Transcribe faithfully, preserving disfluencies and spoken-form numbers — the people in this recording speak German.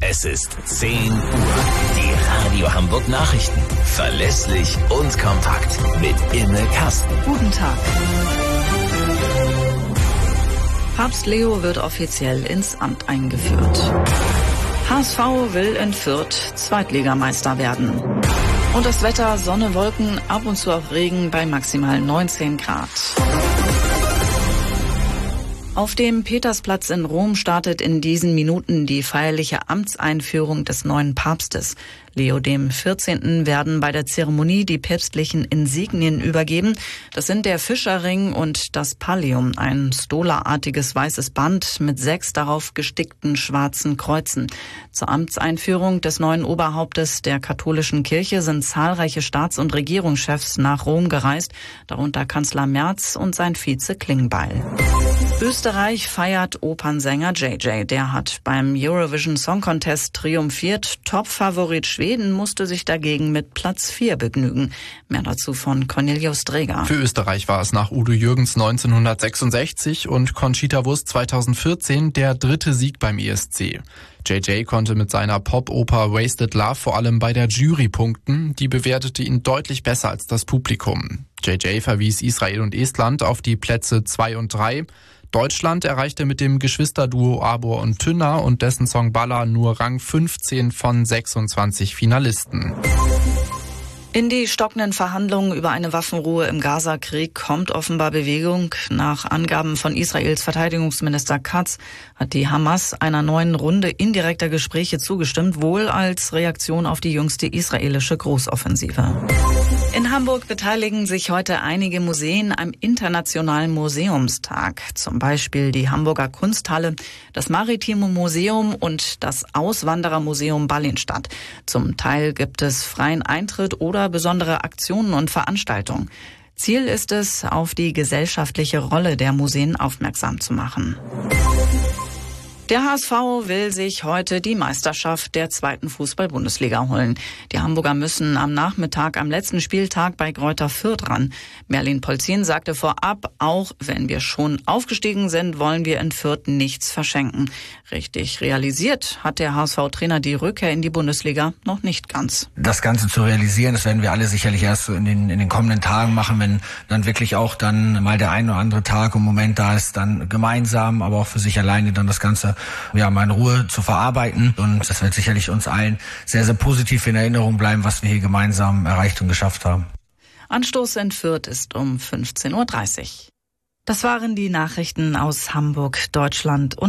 Es ist zehn Uhr. Die Radio Hamburg Nachrichten. Verlässlich und kompakt. Mit Imme Kasten. Guten Tag. Papst Leo wird offiziell ins Amt eingeführt. H S V will in Fürth Zweitligameister werden. Und das Wetter, Sonne, Wolken, ab und zu auch Regen bei maximal neunzehn Grad. Auf dem Petersplatz in Rom startet in diesen Minuten die feierliche Amtseinführung des neuen Papstes. Leo dem vierzehnten werden bei der Zeremonie die päpstlichen Insignien übergeben. Das sind der Fischerring und das Pallium, ein stola-artiges weißes Band mit sechs darauf gestickten schwarzen Kreuzen. Zur Amtseinführung des neuen Oberhauptes der katholischen Kirche sind zahlreiche Staats- und Regierungschefs nach Rom gereist, darunter Kanzler Merz und sein Vize Klingbeil. Österreich feiert Opernsänger J J. Der hat beim Eurovision Song Contest triumphiert. Topfavorit Schweden musste sich dagegen mit Platz vier begnügen. Mehr dazu von Cornelius Dreger. Für Österreich war es nach Udo Jürgens neunzehnhundertsechsundsechzig und Conchita Wurst zweitausendvierzehn der dritte Sieg beim E S C. J J konnte mit seiner Pop-Oper Wasted Love vor allem bei der Jury punkten. Die bewertete ihn deutlich besser als das Publikum. J J verwies Israel und Estland auf die Plätze zwei und drei. Deutschland erreichte mit dem Geschwisterduo Abor und Tünner und dessen Song Balla nur Rang fünfzehn von sechsundzwanzig Finalisten. In die stockenden Verhandlungen über eine Waffenruhe im Gaza-Krieg kommt offenbar Bewegung. Nach Angaben von Israels Verteidigungsminister Katz hat die Hamas einer neuen Runde indirekter Gespräche zugestimmt, wohl als Reaktion auf die jüngste israelische Großoffensive. In Hamburg beteiligen sich heute einige Museen am Internationalen Museumstag. Zum Beispiel die Hamburger Kunsthalle, das Maritime Museum und das Auswanderermuseum Ballinstadt. Zum Teil gibt es freien Eintritt oder besondere Aktionen und Veranstaltungen. Ziel ist es, auf die gesellschaftliche Rolle der Museen aufmerksam zu machen. Der H S V will sich heute die Meisterschaft der zweiten Fußball-Bundesliga holen. Die Hamburger müssen am Nachmittag am letzten Spieltag bei Greuther Fürth ran. Merlin Polzin sagte vorab, auch wenn wir schon aufgestiegen sind, wollen wir in Fürth nichts verschenken. Richtig realisiert hat der H S V-Trainer die Rückkehr in die Bundesliga noch nicht ganz. Das Ganze zu realisieren, das werden wir alle sicherlich erst so in den, in den kommenden Tagen machen, wenn dann wirklich auch dann mal der ein oder andere Tag und Moment da ist, dann gemeinsam, aber auch für sich alleine dann das Ganze ja, mal in Ruhe zu verarbeiten. Und das wird sicherlich uns allen sehr, sehr positiv in Erinnerung bleiben, was wir hier gemeinsam erreicht und geschafft haben. Anstoß in Fürth ist um fünfzehn Uhr dreißig. Das waren die Nachrichten aus Hamburg, Deutschland und